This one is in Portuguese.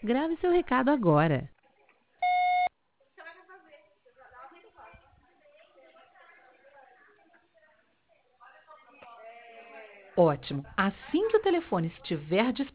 Grave seu recado agora. Ótimo. Assim que o telefone estiver disponível,